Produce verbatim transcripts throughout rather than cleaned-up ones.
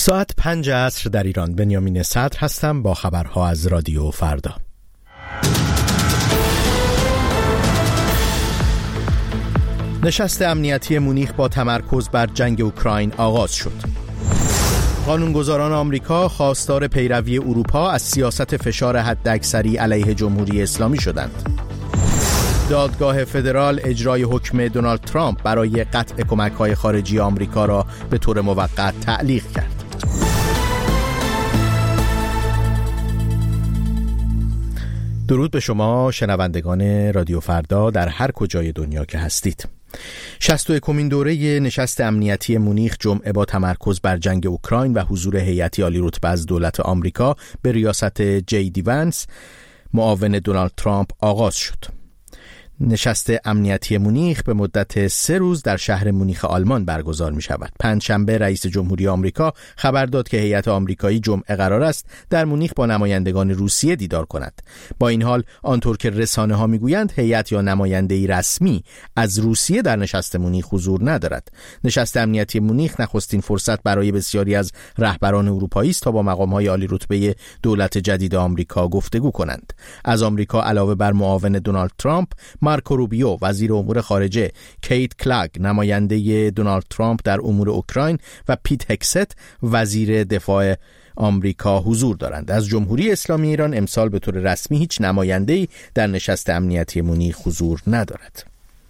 ساعت پنج عصر در ایران. بنیامین صدر هستم با خبرها از رادیو فردا. نشست امنیتی مونیخ با تمرکز بر جنگ اوکراین آغاز شد. قانونگذاران آمریکا خواستار پیروی اروپا از سیاست فشار حداکثری علیه جمهوری اسلامی شدند. دادگاه فدرال اجرای حکم دونالد ترامپ برای قطع کمک‌های خارجی آمریکا را به طور موقت تعلیق کرد. درود به شما شنوندگان رادیو فردا در هر کجای دنیا که هستید. شصت و یکمین دوره نشست امنیتی مونیخ جمعه با تمرکز بر جنگ اوکراین و حضور هیئتی عالی رتبه از دولت آمریکا به ریاست جی دی ونس معاون دونالد ترامپ آغاز شد. نشست امنیتی مونیخ به مدت سه روز در شهر مونیخ آلمان برگزار می شود. پنجشنبه رئیس جمهوری آمریکا خبر داد که هیئت آمریکایی جمعه قرار است در مونیخ با نمایندگان روسیه دیدار کند. با این حال آنطور که رسانه ها می گویند هیئت یا نماینده‌ای رسمی از روسیه در نشست مونیخ حضور ندارد. نشست امنیتی مونیخ نخستین فرصت برای بسیاری از رهبران اروپایی است تا با مقام‌های عالی رتبه دولت جدید آمریکا گفتگو کنند. از آمریکا علاوه بر معاون دونالد ترامپ، مارکو روبیو وزیر امور خارجه، کیت کلاگ نماینده دونالد ترامپ در امور اوکراین و پیت هکست وزیر دفاع آمریکا حضور دارند. از جمهوری اسلامی ایران امسال به طور رسمی هیچ نماینده‌ای در نشست امنیتی مونیخ حضور ندارد.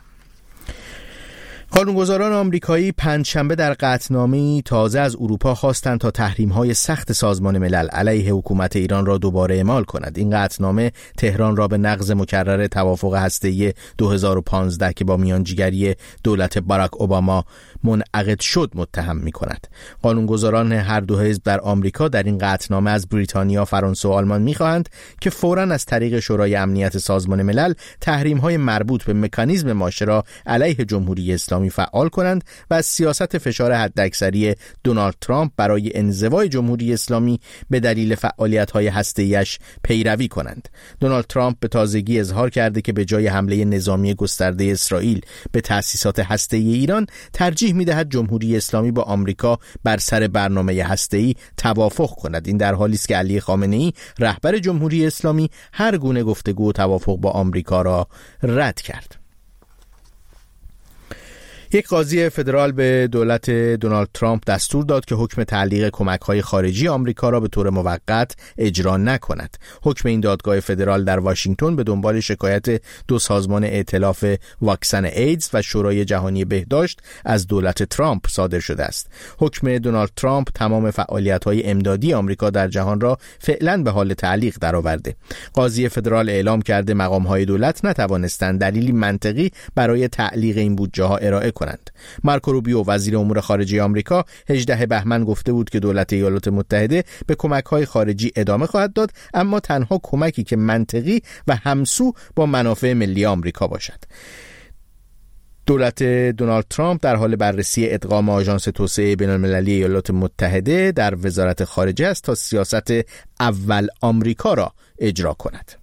قانونگذاران آمریکایی پنجشنبه در قطعنامه‌ای تازه از اروپا خواستند تا تحریم‌های سخت سازمان ملل علیه حکومت ایران را دوباره اعمال کند. این قطعنامه تهران را به نقض مکرر توافق هسته‌ای دو هزار و پانزده که با میانجیگری دولت باراک اوباما منعقد شد متهم می‌کند. قانونگذاران هر دو حزب در آمریکا در این قطعنامه از بریتانیا، فرانسه و آلمان می‌خواهند که فوراً از طریق شورای امنیت سازمان ملل تحریم‌های مربوط به مکانیزم ماشه علیه جمهوری اسلامی فعال کنند و از سیاست فشار حداکثری دونالد ترامپ برای انزوای جمهوری اسلامی به دلیل فعالیت‌های هسته‌ایش پیروی کنند. دونالد ترامپ به تازگی اظهار کرده که به جای حمله نظامی گسترده اسرائیل به تأسیسات هسته‌ای ایران ترجیح می‌دهد جمهوری اسلامی با آمریکا بر سر برنامه هسته‌ای توافق کند. این در حالی است که علی خامنه‌ای رهبر جمهوری اسلامی هر گونه گفتگو و توافق با آمریکا را رد کرد. یک قاضی فدرال به دولت دونالد ترامپ دستور داد که حکم تعلیق کمک‌های خارجی آمریکا را به طور موقت اجرا نکند. حکم این دادگاه فدرال در واشنگتن به دنبال شکایت دو سازمان ائتلاف واکسن ایدز و شورای جهانی بهداشت از دولت ترامپ صادر شده است. حکم دونالد ترامپ تمام فعالیت‌های امدادی آمریکا در جهان را فعلا به حال تعلیق درآورده. قاضی فدرال اعلام کرده مقام‌های دولت نتوانستند دلیلی منطقی برای تعلیق این بودجه‌ها ارائه کنند. مارکو روبیو وزیر امور خارجه آمریکا هجدهم بهمن گفته بود که دولت ایالات متحده به کمک‌های خارجی ادامه خواهد داد، اما تنها کمکی که منطقی و همسو با منافع ملی آمریکا باشد. دولت دونالد ترامپ در حال بررسی ادغام آژانس توسعه بین‌المللی ایالات متحده در وزارت خارجه است تا سیاست اول آمریکا را اجرا کند.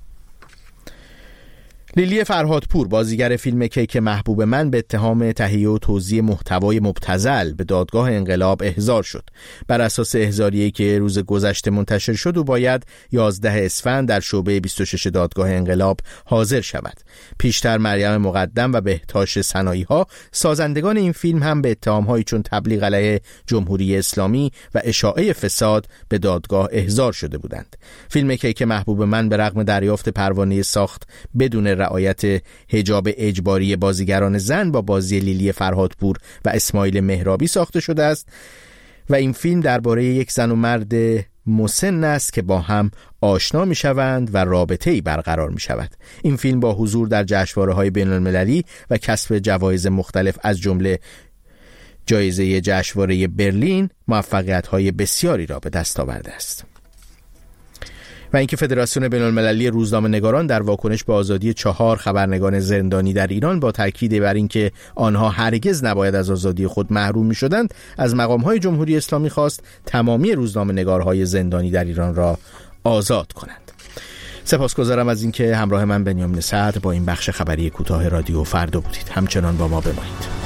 لیلی فرهادپور بازیگر فیلم کیک محبوب من به اتهام تهیه و توزیع محتوای مبتذل به دادگاه انقلاب احضار شد. بر اساس احضاریه‌ای که روز گذشته منتشر شد او باید یازده اسفند در شعبه بیست و شش دادگاه انقلاب حاضر شود. پیشتر مریم مقدم و بهتاش سنایی‌ها سازندگان این فیلم هم به اتهام‌هایی چون تبلیغ علیه جمهوری اسلامی و اشاعه فساد به دادگاه احضار شده بودند. فیلم کیک محبوب من به رغم دریافت پروانه ساخت بدون رعایت حجاب اجباری بازیگران زن با بازی لیلی فرهادپور و اسماعیل مهرابی ساخته شده است و این فیلم درباره یک زن و مرد مسن است که با هم آشنا می شوند و رابطه‌ای برقرار می شود. این فیلم با حضور در جشنواره‌های بین‌المللی و کسب جوایز مختلف از جمله جایزه جشنواره برلین موفقیت‌های بسیاری را به دست آورده است. و اینکه فدراسیون بین‌المللی روزنامه‌نگاران در واکنش به آزادی چهار خبرنگار زندانی در ایران با تاکید بر اینکه آنها هرگز نباید از آزادی خود محروم می‌شدند از مقام‌های جمهوری اسلامی خواست تمامی روزنامه‌نگارهای زندانی در ایران را آزاد کنند. سپاسگزارم از اینکه همراه من بنیامین صدر با این بخش خبری کوتاه رادیو فردا بودید. همچنان با ما بمانید.